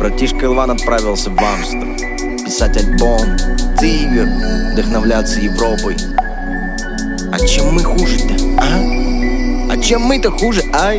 Братишка Илван отправился в Амстердам писать альбом «Тигр», вдохновляться Европой. А чем мы хуже-то, а? А чем мы-то хуже, ай?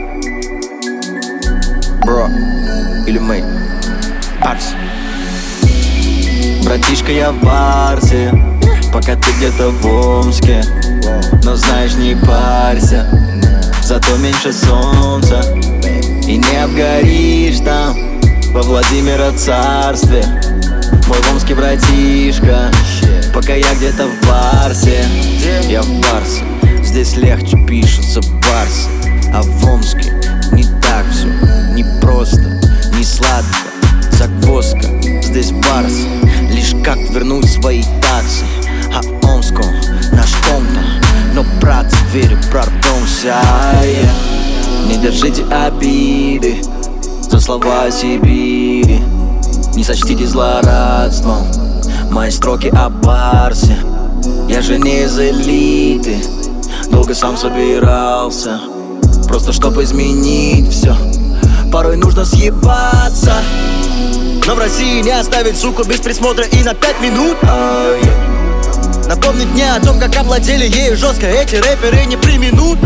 Бро, или мы? Барс. Братишка, я в Барсе, пока ты где-то в Омске. Но знаешь, не парься, зато меньше солнца. И не обгоришь там, во Владимира царстве. Мой омский братишка, пока я где-то в Барсе. Я в Барсе, здесь легче пишутся барсы. А в Омске не так все, не просто, не сладко, загвоздка. Здесь Барс, лишь как вернуть свои таксы. А Омском наш комната, но, брат, верю, продумся. Не держите обиды за слова о Сибири. Не сочтите злорадством мои строки о Барсе. Я же не из элиты, долго сам собирался, просто чтоб изменить все. Порой нужно съебаться, но в России не оставить суку без присмотра и на 5 минут. Напомнить мне о том, как овладели ею жестко эти рэперы не применут.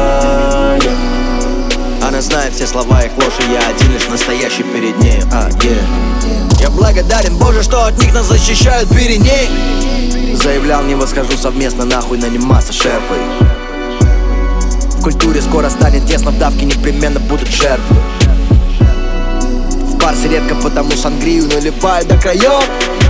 Она знает все слова, их ложь, и я один лишь настоящий перед нею. Я благодарен, Боже, что от них нас защищают Пиреней. Заявлял, не восхожу совместно, нахуй наниматься шерпой. В культуре скоро станет тесно, в давке непременно будут жертвы. В Барсе редко, потому сангрию наливают до краев.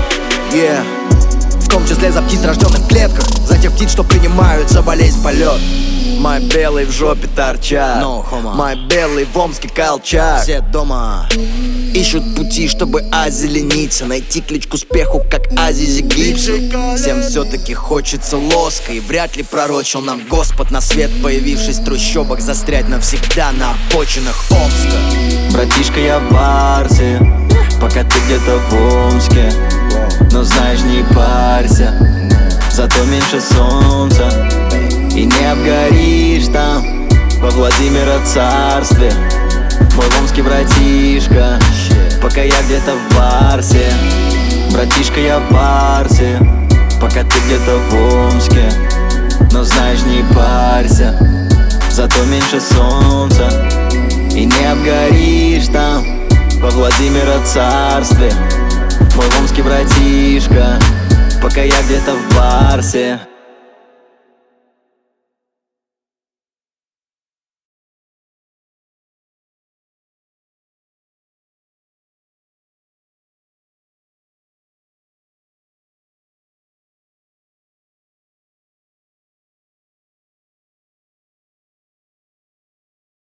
В том числе за птиц, рожденных в клетках, за тех птиц, что принимают за болезнь полет. Мои белые в жопе торчат, мои белые в Омске колчак. Все дома ищут пути, чтобы озелениться, найти ключ к успеху, как Азизи Гипс. Всем все-таки хочется лоска, и вряд ли пророчил нам Господь на свет, появившись в трущобах, застрять навсегда на обочинах Омска. Братишка, я в Барсе, пока ты где-то в Омске. Но знаешь, не парься, зато меньше солнца. И не обгоришь там, во Владимира царстве. Мой омский братишка, пока я где-то в Барсе. Братишка, я в Барсе, пока ты где-то в Омске. Но знаешь, не парься, зато меньше солнца. И не обгоришь там, во Владимира царстве. Мой омский братишка, пока я где-то в Барсе.